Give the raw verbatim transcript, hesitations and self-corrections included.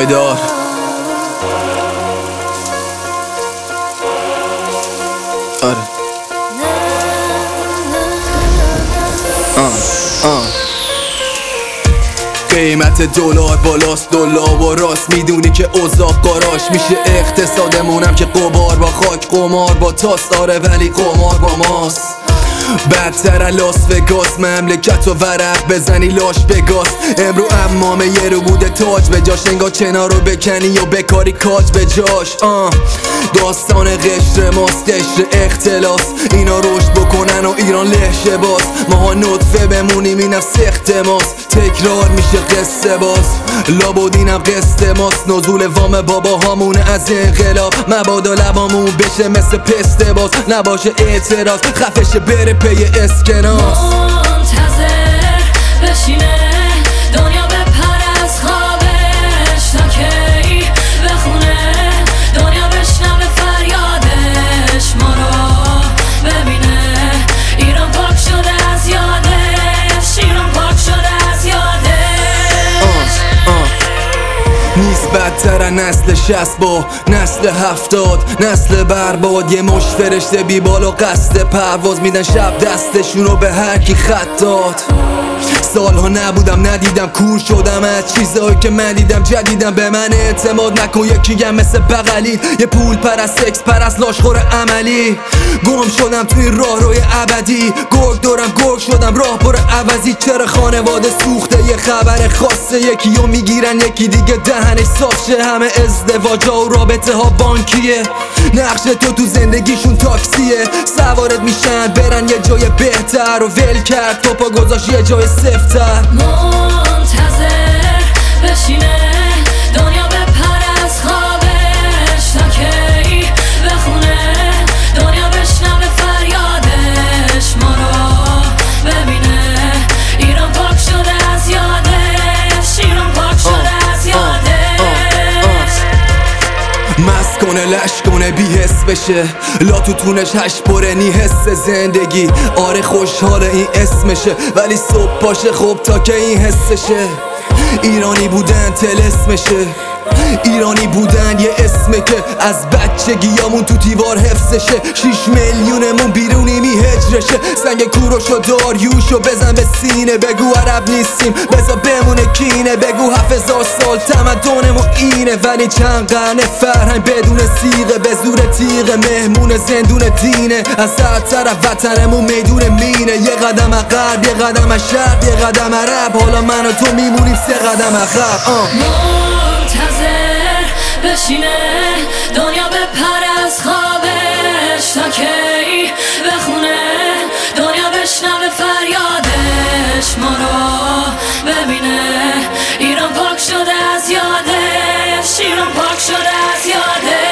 بیدار. آره آه آه قیمت دلار بالاست، دلار و راست میدونی که اوضاع قاراش میشه. اقتصادمونم که قمار با خاک، قمار با تاست. آره ولی قمار با ماست. بدتر لاس وگاس، مملکت و ورق بزنی لاش بگاس. امرو امامه یه رو بوده تاج به جاش، انگار چنا رو بکنی و بکاری کاج به جاش. آه داستان قشر ماست، قشر اختلاس. اینا رشد بکنن و ایران لهشه باز. ماها نطفه بمونیم این سخت ماست. تکرار میشه قصه باز، لابد اینم قصه ماست. نزول وام بابا هامونه از انقلاب، مبادا لبامون بشه مثل پسته باز. نباشه اعتراض خفش بره پی اسکناس. منتظر بشینه دنیا بپر از خوابش، تا کی بخونه دنیا بشنوه فریادش. ما رو ببینه ایران پاک شده از یادش، ایران پاک شده از یادش. آه آه نیست بدتر از نسل شصت با نسل هفتاد، نسل برباد. یه مش فرشته بی بال و قصد پرواز میدن شب دستشونو به هر کی خط داد. سالها نبودم ندیدم، کور شدم از چیزهایی که من دیدم. جدیدم به من اعتماد نکن، یکیگم مثل بغلی. یه پول پرست سکس پرست لاشخور عملی. گم شدم توی راه روی ابدی، گرگ دارم گرگ شدم راه پر عوضی. چرا خانواده سوخته یه خبر خاصه، یکیو میگیرن یکی دیگه دهنش صاف شه. همه ازدواجا و رابطه ها بانکیه، نقش تو تو زندگیشون تاکسیه. سوارت میشن برن یه جای بهتر و ول کرد توپا گذاشت یه جای سفتر. منتظر بشینه دنیا بپر از خوابش، تا کی بخونه دنیا بشنوه فریادش. ما رو ببینه ایران پاک شده از یادش، ایران پاک شده از یادش. مست کنه لش کنه بی حس بشه، لا تو تونش هشت پره نی حس زندگی. آره خوشحاله این اسمشه، ولی صبح پاشه خوب تا که این حسشه. ایرانی بودن طلسمشه، ایرانی بودن یه اسمه که از بچگیامون تو دیوار حفظشه. شیش میلیونمون بیرونی می هجرشه. سنگ کوروشو داریوشو بزن به سینه، بگو عرب نیستیم بزا بمونه کینه. بگو هفت هزار سال تمدنمون اینه، ولی چند قرن فرهنگ بدون سیغه. به زور تیغه مهمون زندون دینه، از هر طرف وطنمون میدون مینه. یه قدم عقب یه قدم از شرق یه قدم عرب، حالا من و تو میمونیم سه قدم عقب. منتظر بشینه دنیا بپر از خوابش، تا کی بخونه دنیا بشنوه فریادش. ما رو ببینه ایران پاک شده از یادش، ایران پاک شده از یادش.